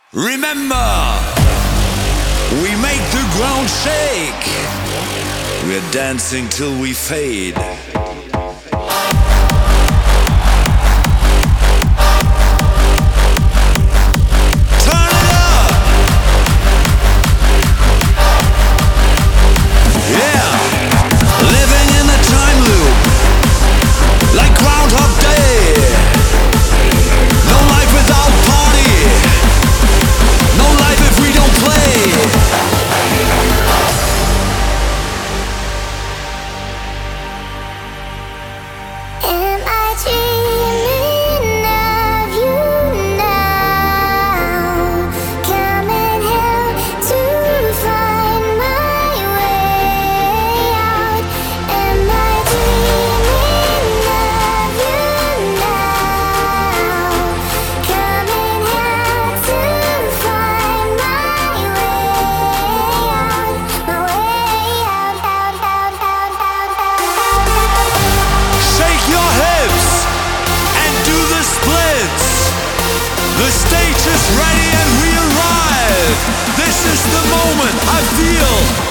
Remember, we make the ground shake. We're dancing till we fade. Turn it up! Yeah! Living in a time loop, like Groundhog Day. No life without party. No life if we don't play. Am I dreaming of you now? Coming here to find my way out. Am I dreaming of you now? Coming here to find my way out. My way out. Shake your hips and do the splits. The stage is ready and we arrive. This is the moment I feel.